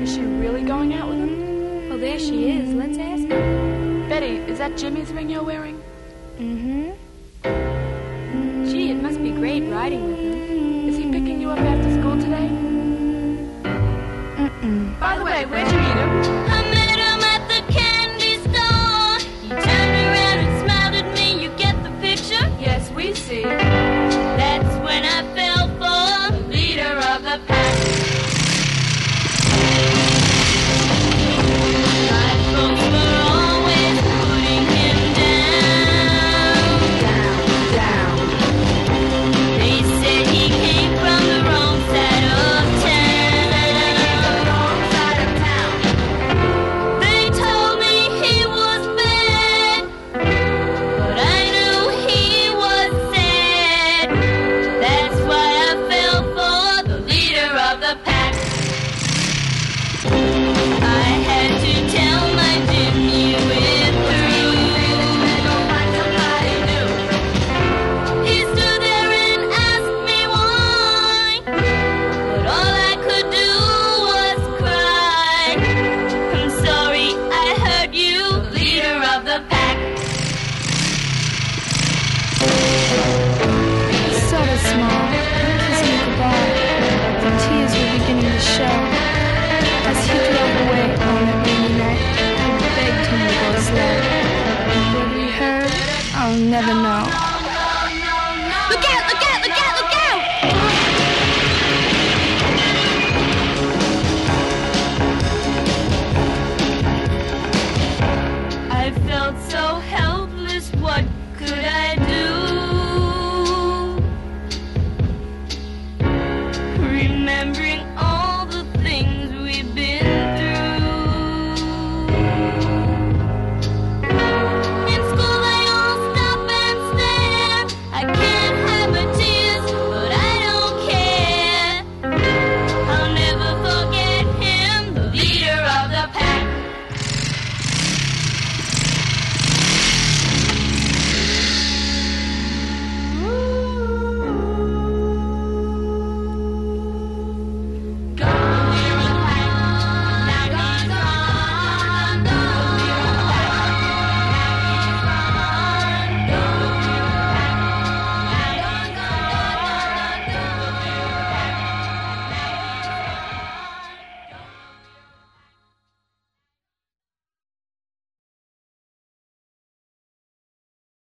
Is she really going out with him? Well, there she is. Let's ask her. Betty, is that Jimmy's ring you're wearing? Mm-hmm. Gee, it must be great riding with him. Is he picking you up after school today? Mm-mm. By the way, where'd you meet him? I met him at the candy store. He turned around and smiled at me. You get the picture? Yes, we see. That's when I fell for the leader of the pack. My folks were always putting him down. Down. They said he came from the wrong side of town. They told me he was bad, but I knew he was sad. That's why I fell for the leader of the pack. I had to tell my Jimmy we're through. He stood there and asked me why, but all I could do was cry. I'm sorry I hurt you, leader of the pack. Sort of small, kissing me goodbye. The tears were beginning to show. As he drove away on that rainy night, I begged him to go slow. What he heard, I'll never know.